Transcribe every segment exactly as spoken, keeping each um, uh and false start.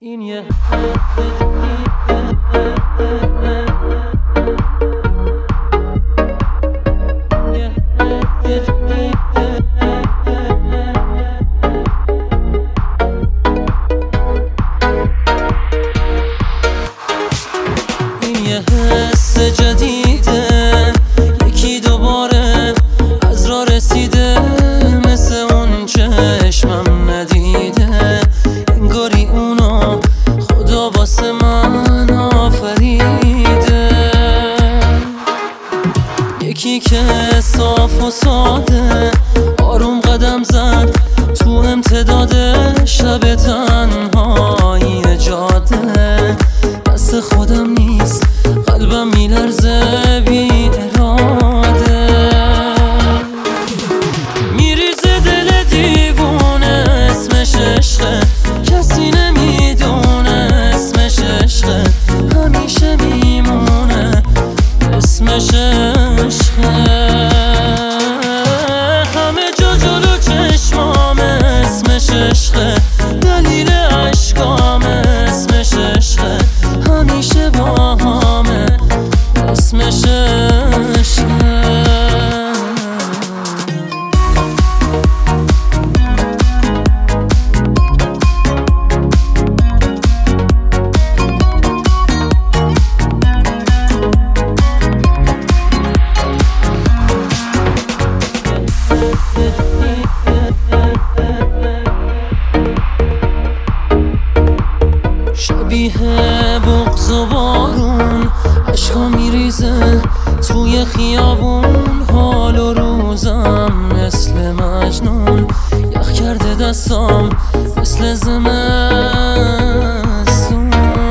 این یه این یه حس جدیده، یکی دوباره از راه رسیده، مثل اون چشمم ندیده، انگاری اونو خدا واسه من آفریده. یکی که صاف و ساده آروم قدم زد تو امتداد شب تنهایی جاده، دست خودم نیست قلبم میلرزه بی اراده، میریزه دل دیوونه، اسمش عشقه کسی نمیدونه، اسمش عشقه همیشه میمونه، اسمش عشقه همه جا جلو چشمامه، اسمش عشقه دلیل عشقامه، اسمش عشقه همیشه با همه، اسمش عشقه. شبیه بغض و بارون عشقا میریزه توی خیابون، حال و روزم مثل مجنون، یخ کرده دستام مثل زمستون،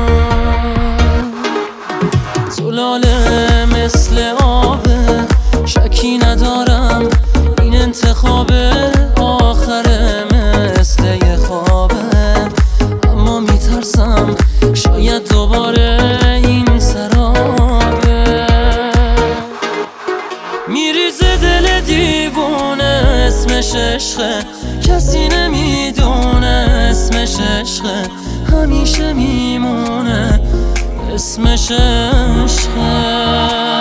زلاله مثل آبه شکی ندارم، این انتخاب آخره مثل یه خوابه، اما میترسم شاید دوباره این سرابه، میریزه دل دیوونه، اسمش عشقه کسی نمیدونه، اسمش عشقه همیشه میمونه، اسمش عشقه.